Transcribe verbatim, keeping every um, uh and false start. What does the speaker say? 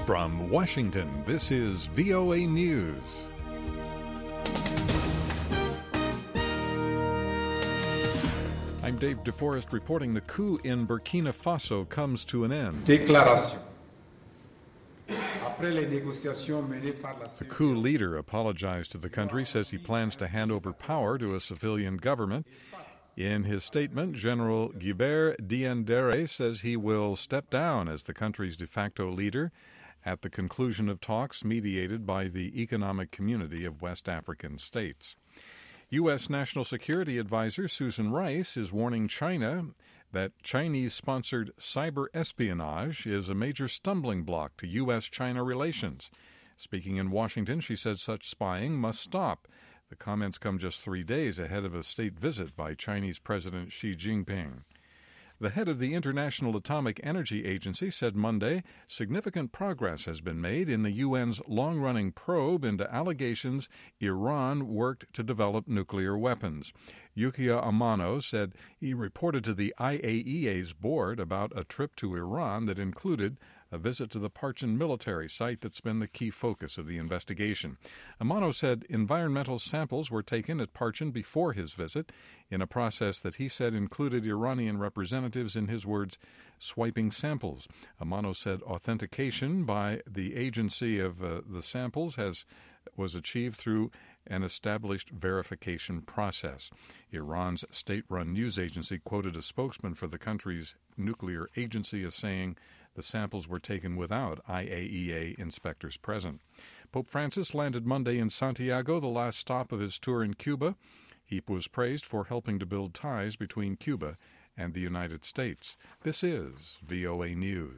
From Washington, this is V O A News. I'm Dave DeForest reporting the coup in Burkina Faso comes to an end. Déclaration. The coup leader apologized to the country, says he plans to hand over power to a civilian government. In his statement, General Guibert Diendéré says he will step down as the country's de facto leader at the conclusion of talks mediated by the Economic Community of West African States. U S. National Security Advisor Susan Rice is warning China that Chinese-sponsored cyber espionage is a major stumbling block to U S China relations. Speaking in Washington, she said such spying must stop. The comments come just three days ahead of a state visit by Chinese President Xi Jinping. The head of the International Atomic Energy Agency said Monday significant progress has been made in the U N's long-running probe into allegations Iran worked to develop nuclear weapons. Yukiya Amano said he reported to the I A E A's board about a trip to Iran that included a visit to the Parchin military site that's been the key focus of the investigation. Amano said environmental samples were taken at Parchin before his visit in a process that he said included Iranian representatives, in his words, swiping samples. Amano said authentication by the agency of uh, the samples has was achieved through an established verification process. Iran's state-run news agency quoted a spokesman for the country's nuclear agency as saying the samples were taken without I A E A inspectors present. Pope Francis landed Monday in Santiago, the last stop of his tour in Cuba. He was praised for helping to build ties between Cuba and the United States. This is V O A News.